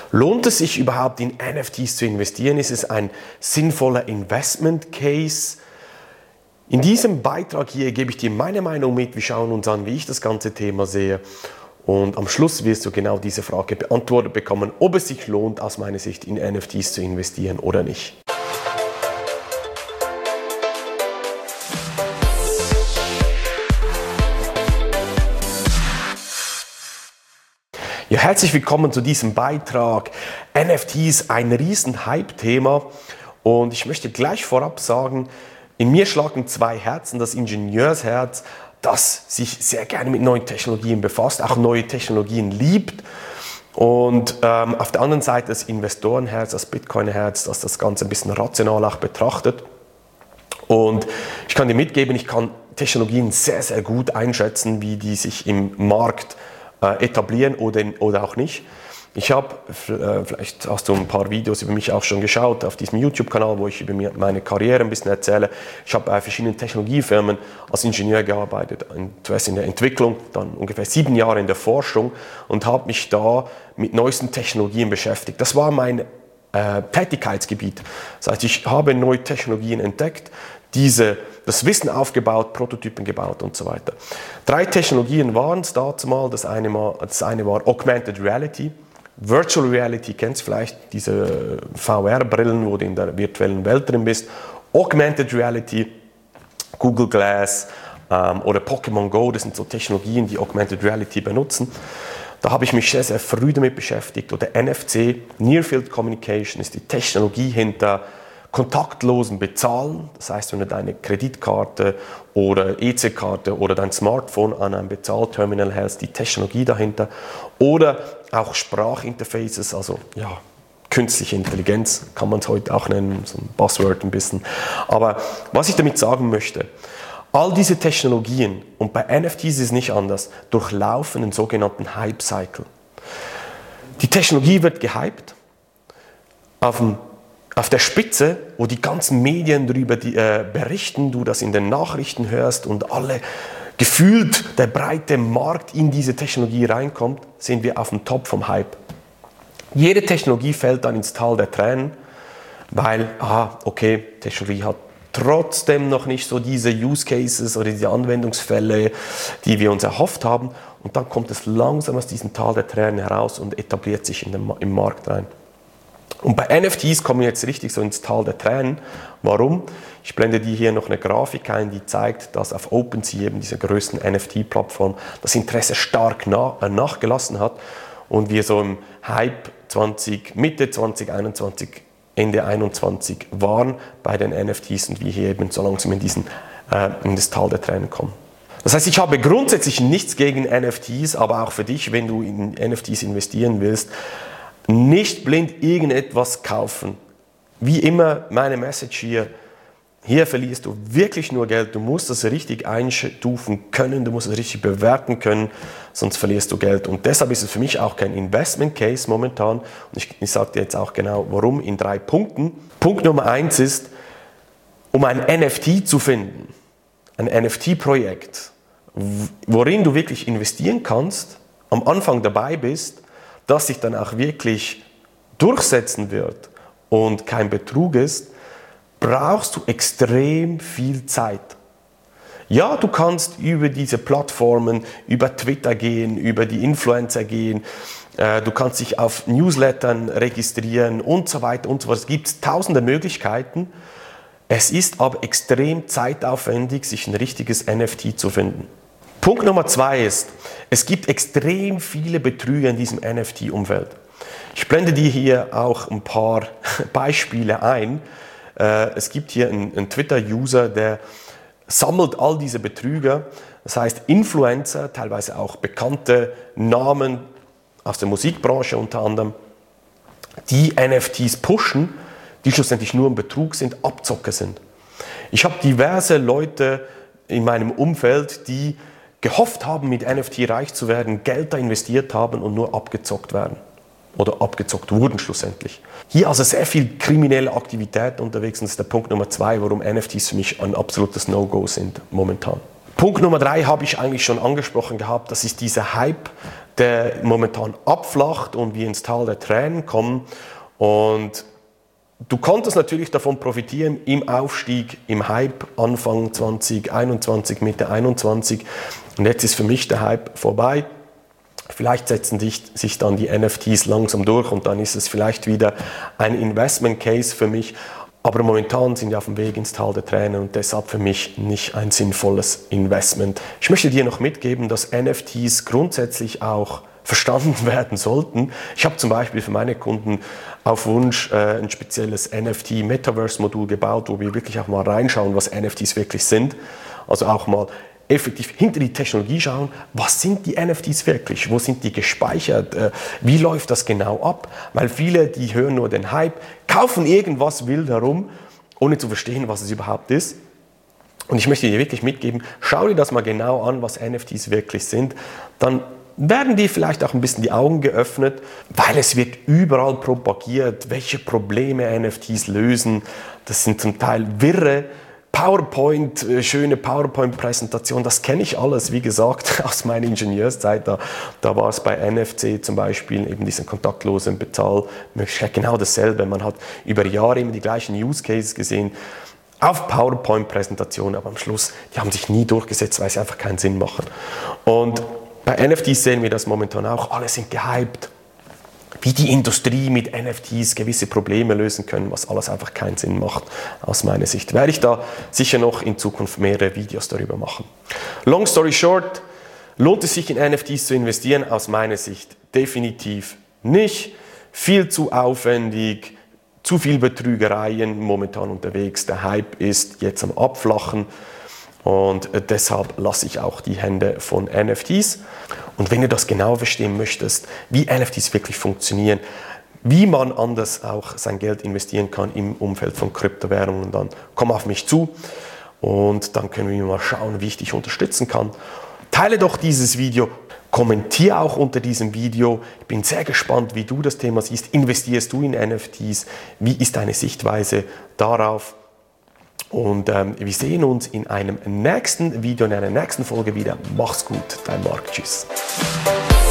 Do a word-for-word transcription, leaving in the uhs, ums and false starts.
Lohnt es sich überhaupt in N F Ts zu investieren? Ist es ein sinnvoller Investment Case? In diesem Beitrag hier gebe ich dir meine Meinung mit. Wir schauen uns an, wie ich das ganze Thema sehe. Und am Schluss wirst du genau diese Frage beantwortet bekommen, ob es sich lohnt, aus meiner Sicht in N F Ts zu investieren oder nicht. Ja, herzlich willkommen zu diesem Beitrag. N F Ts, ein riesen Hype-Thema. Und ich möchte gleich vorab sagen, in mir schlagen zwei Herzen. Das Ingenieursherz, das sich sehr gerne mit neuen Technologien befasst, auch neue Technologien liebt. Und ähm, auf der anderen Seite das Investorenherz, das Bitcoin-Herz, das das Ganze ein bisschen rational auch betrachtet. Und ich kann dir mitgeben, ich kann Technologien sehr, sehr gut einschätzen, wie die sich im Markt äh, etablieren oder, oder auch nicht. Ich habe, äh, vielleicht hast du ein paar Videos über mich auch schon geschaut, auf diesem YouTube-Kanal, wo ich über meine Karriere ein bisschen erzähle. Ich habe bei verschiedenen Technologiefirmen als Ingenieur gearbeitet, zuerst in der Entwicklung, dann ungefähr sieben Jahre in der Forschung und habe mich da mit neuesten Technologien beschäftigt. Das war mein äh, Tätigkeitsgebiet. Das heißt, ich habe neue Technologien entdeckt, diese, das Wissen aufgebaut, Prototypen gebaut und so weiter. Drei Technologien waren es dazu mal. Das eine, mal, das eine war Augmented Reality. Virtual Reality, kennst du vielleicht diese V R-Brillen, wo du in der virtuellen Welt drin bist. Augmented Reality, Google Glass ähm, oder Pokémon Go, das sind so Technologien, die Augmented Reality benutzen. Da habe ich mich sehr, sehr früh damit beschäftigt. Oder N F C, Near Field Communication, ist die Technologie hinter kontaktlosen Bezahlen. Das heißt, wenn du deine Kreditkarte oder E C-Karte oder dein Smartphone an einem Bezahlterminal hältst, die Technologie dahinter. Oder auch Sprachinterfaces, also ja, künstliche Intelligenz kann man es heute auch nennen, so ein Buzzword ein bisschen. Aber was ich damit sagen möchte, all diese Technologien, und bei N F Ts ist es nicht anders, durchlaufen einen sogenannten Hype-Cycle. Die Technologie wird gehypt, auf dem Auf der Spitze, wo die ganzen Medien darüber die, äh, berichten, du das in den Nachrichten hörst und alle gefühlt der breite Markt in diese Technologie reinkommt, sind wir auf dem Top vom Hype. Jede Technologie fällt dann ins Tal der Tränen, weil, ah, okay, Technologie hat trotzdem noch nicht so diese Use Cases oder diese Anwendungsfälle, die wir uns erhofft haben. Und dann kommt es langsam aus diesem Tal der Tränen heraus und etabliert sich in den, im Markt rein. Und bei N F Ts kommen wir jetzt richtig so ins Tal der Tränen. Warum? Ich blende dir hier noch eine Grafik ein, die zeigt, dass auf OpenSea, eben dieser größten N F T-Plattform, das Interesse stark nach, äh, nachgelassen hat und wir so im Hype zwanzig, Mitte zwanzig einundzwanzig, Ende einundzwanzig waren bei den N F Ts und wir hier eben so langsam in, diesen, äh, in das Tal der Tränen kommen. Das heißt, ich habe grundsätzlich nichts gegen N F Ts, aber auch für dich, wenn du in N F Ts investieren willst, nicht blind irgendetwas kaufen. Wie immer meine Message hier, hier verlierst du wirklich nur Geld. Du musst das richtig einstufen können, du musst es richtig bewerten können, sonst verlierst du Geld. Und deshalb ist es für mich auch kein Investment Case momentan. Und ich, ich sage dir jetzt auch genau, warum in drei Punkten. Punkt Nummer eins ist, um ein N F T zu finden, ein N F T-Projekt, worin du wirklich investieren kannst, am Anfang dabei bist, das sich dann auch wirklich durchsetzen wird und kein Betrug ist, brauchst du extrem viel Zeit. Ja, du kannst über diese Plattformen, über Twitter gehen, über die Influencer gehen, äh, du kannst dich auf Newslettern registrieren und so weiter und so fort. Es gibt tausende Möglichkeiten. Es ist aber extrem zeitaufwendig, sich ein richtiges N F T zu finden. Punkt Nummer zwei ist, es gibt extrem viele Betrüger in diesem N F T-Umfeld. Ich blende dir hier auch ein paar Beispiele ein. Es gibt hier einen, einen Twitter-User, der sammelt all diese Betrüger. Das heißt Influencer, teilweise auch bekannte Namen aus der Musikbranche unter anderem, die N F Ts pushen, die schlussendlich nur ein Betrug sind, Abzocker sind. Ich habe diverse Leute in meinem Umfeld, die gehofft haben, mit N F T reich zu werden, Geld da investiert haben und nur abgezockt werden. Oder abgezockt wurden schlussendlich. Hier also sehr viel kriminelle Aktivität unterwegs und das ist der Punkt Nummer zwei, warum N F Ts für mich ein absolutes No-Go sind momentan. Punkt Nummer drei habe ich eigentlich schon angesprochen gehabt, das ist dieser Hype der momentan abflacht und wir ins Tal der Tränen kommen. Und du konntest natürlich davon profitieren im Aufstieg, im Hype Anfang zwanzig einundzwanzig, Mitte einundzwanzig. Und jetzt ist für mich der Hype vorbei. Vielleicht setzen sich dann die N F Ts langsam durch und dann ist es vielleicht wieder ein Investment Case für mich. Aber momentan sind wir auf dem Weg ins Tal der Tränen und deshalb für mich nicht ein sinnvolles Investment. Ich möchte dir noch mitgeben, dass N F Ts grundsätzlich auch verstanden werden sollten. Ich habe zum Beispiel für meine Kunden auf Wunsch äh, ein spezielles N F T-Metaverse-Modul gebaut, wo wir wirklich auch mal reinschauen, was N F Ts wirklich sind. Also auch mal effektiv hinter die Technologie schauen, was sind die N F Ts wirklich, wo sind die gespeichert, äh, wie läuft das genau ab, weil viele, die hören nur den Hype, kaufen irgendwas wild herum, ohne zu verstehen, was es überhaupt ist. Und ich möchte dir wirklich mitgeben, schau dir das mal genau an, was N F Ts wirklich sind, dann werden dir vielleicht auch ein bisschen die Augen geöffnet, weil es wird überall propagiert, welche Probleme N F Ts lösen. Das sind zum Teil wirre PowerPoint, schöne PowerPoint-Präsentation, das kenne ich alles, wie gesagt, aus meiner Ingenieurszeit. Da, da war es bei N F C zum Beispiel, eben diesen kontaktlosen Bezahlmöglichkeit, genau dasselbe. Man hat über Jahre immer die gleichen Use Cases gesehen, auf PowerPoint-Präsentationen, aber am Schluss, die haben sich nie durchgesetzt, weil sie einfach keinen Sinn machen. Und bei N F Ts sehen wir das momentan auch, alle sind gehypt, wie die Industrie mit N F Ts gewisse Probleme lösen können, was alles einfach keinen Sinn macht, aus meiner Sicht. Werde ich da sicher noch in Zukunft mehrere Videos darüber machen. Long story short, lohnt es sich in N F Ts zu investieren? Aus meiner Sicht definitiv nicht. Viel zu aufwendig, zu viel Betrügereien momentan unterwegs. Der Hype ist jetzt am Abflachen. Und deshalb lasse ich auch die Hände von N F Ts. Und wenn du das genau verstehen möchtest, wie N F Ts wirklich funktionieren, wie man anders auch sein Geld investieren kann im Umfeld von Kryptowährungen, dann komm auf mich zu und dann können wir mal schauen, wie ich dich unterstützen kann. Teile doch dieses Video, kommentiere auch unter diesem Video. Ich bin sehr gespannt, wie du das Thema siehst. Investierst du in N F Ts? Wie ist deine Sichtweise darauf? Und ähm, wir sehen uns in einem nächsten Video, in einer nächsten Folge wieder. Mach's gut, dein Marc. Tschüss.